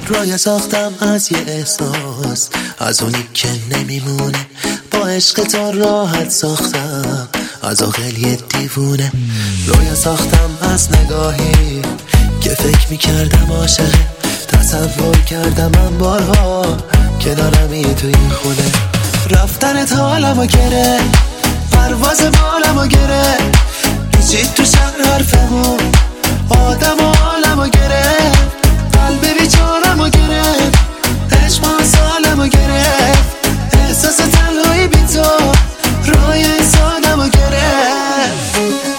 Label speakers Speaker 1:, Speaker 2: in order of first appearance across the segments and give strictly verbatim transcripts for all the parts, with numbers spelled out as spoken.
Speaker 1: رویا ساختم از یه احساس، از اونی که نمیمونه. با عشق تو راحت ساختم از عاقل یه دیوونه. رویا ساختم از نگاهی که فکر میکردم عاشقه. تصور کردم من بارها کنارمی تو این خونه. رفتنت حالمو گره، پرواز بالمو گره. پیچید تو شهر حرفمون، آدم و حالمو گره. قلب بیچارمو گرفت، عشق ما سالمو گرفت. احساس تنهایی بی تو روی سادمو گرفت.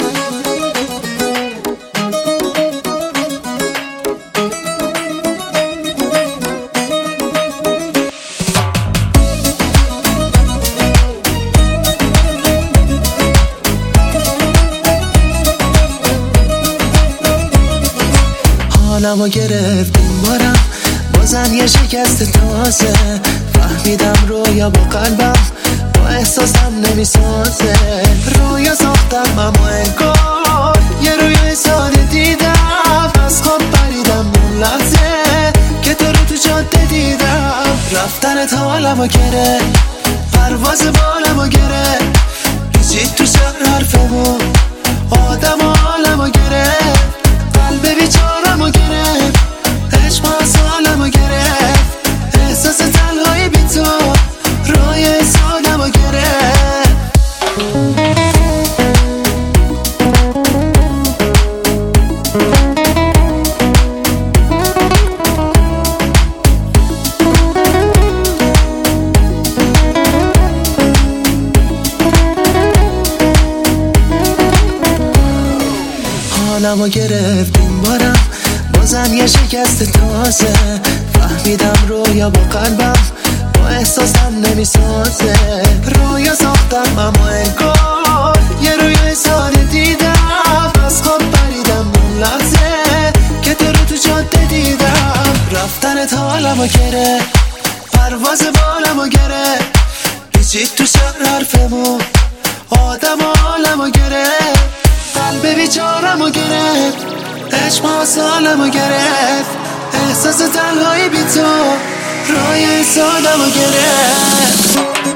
Speaker 1: حالمو گرفت این بارم، بازم یه شکست تازه. فهمیدم رویا با قلبم با احساسم نمیسازه. رویا ساختم اما انگار یه رویای ساده دیدم. از خواب پریدم اون لحظه که تو رو تو جاده دیدم. رفتنت حالمو گرفت، پرواز بالمو گرفت. پیچید تو شهر حرفمون، آدم و حالمو گرفت. قلب بیچارمو گرفت، عشق ما سالمو گرفت. احساس تنهایی بی تو روی سادمو گرفت. حالمو گرفت این بارم، بازم یه شکست تازه. فهمیدم رویا با قلبم با احساسم نمیسازه. رویا ساختم اما انگار یه رویای ساده دیدم. از خواب پریدم اون لحظه که تو رو تو جاده دیدم. رفتنت حالمو گرفت، پرواز بالمو گرفت. پیچید تو شهر حرفمون، آدم و حالمو گرفت. قلب بیچارمو گرفت، عشق ما سالمو گرفت. احساس تنهایی بی تو روی سادمو گرفت.